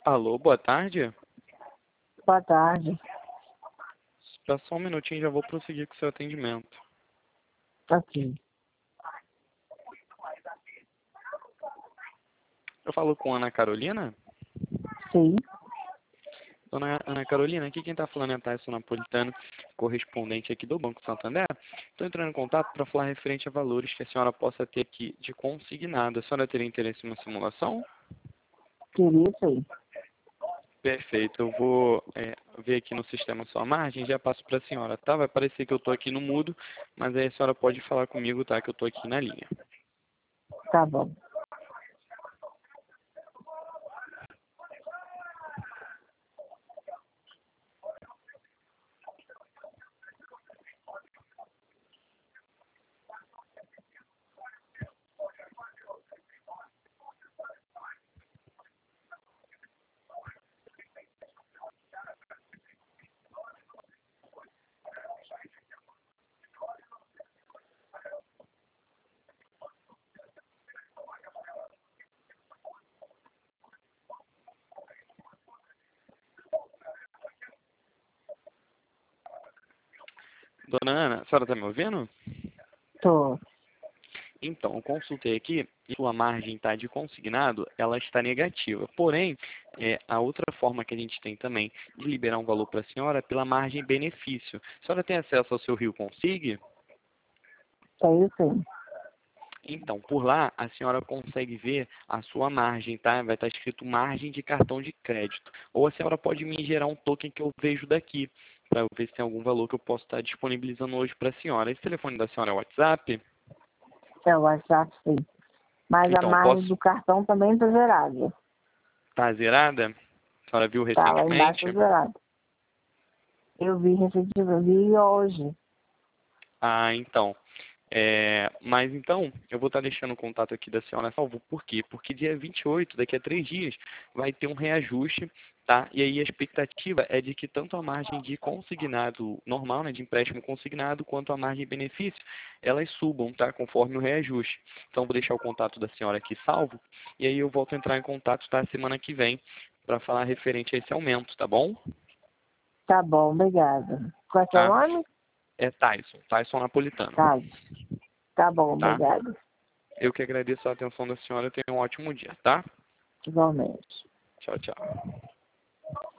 Alô, boa tarde. Boa tarde. Espera só um minutinho, já vou prosseguir com o seu atendimento. Ok. Eu falo com Ana Carolina? Sim. Dona Ana Carolina, aqui quem está falando é Tyson Napolitano, correspondente aqui do Banco Santander. Estou entrando em contato para falar referente a valores que a senhora possa ter aqui de consignado. A senhora teria interesse em uma simulação? Queria sim. Perfeito, eu vou ver aqui no sistema a sua margem e já passo para a senhora, tá? Vai parecer que eu estou aqui no mudo, mas aí a senhora pode falar comigo, tá? Que eu estou aqui na linha. Tá bom. Dona Ana, a senhora está me ouvindo? Tô. Então, eu consultei aqui e sua margem tá de consignado, ela está negativa. Porém, a outra forma que a gente tem também de liberar um valor para a senhora é pela margem benefício. A senhora tem acesso ao seu Rio Consig? Tenho sim. Então, por lá, a senhora consegue ver a sua margem, tá? Vai estar escrito margem de cartão de crédito. Ou a senhora pode me gerar um token que eu vejo daqui, para eu ver se tem algum valor que eu posso estar disponibilizando hoje para a senhora. Esse telefone da senhora é o WhatsApp? É o WhatsApp sim. Mas a Então, eu margem posso... do cartão também tá zerada. Tá zerada? A senhora viu Tá lá embaixo tá recentemente? zerada. Eu vi recentemente, vi hoje. Ah, então. Mas então, eu vou estar deixando o contato aqui da senhora salvo. Por quê? Porque dia 28, daqui a 3 dias, vai ter um reajuste, tá? E aí a expectativa é de que tanto a margem de consignado normal, né, de empréstimo consignado, quanto a margem de benefício, elas subam, tá? Conforme o reajuste. Então, vou deixar o contato da senhora aqui salvo, e aí eu volto a entrar em contato, tá? Semana que vem, para falar referente a esse aumento, tá bom? Tá bom, obrigada. Qual é seu Tá? nome? É Tyson Napolitano, Tá. Tá bom, tá? obrigada. Eu que agradeço a atenção da senhora. Tenha um ótimo dia, tá? Igualmente. Tchau, tchau.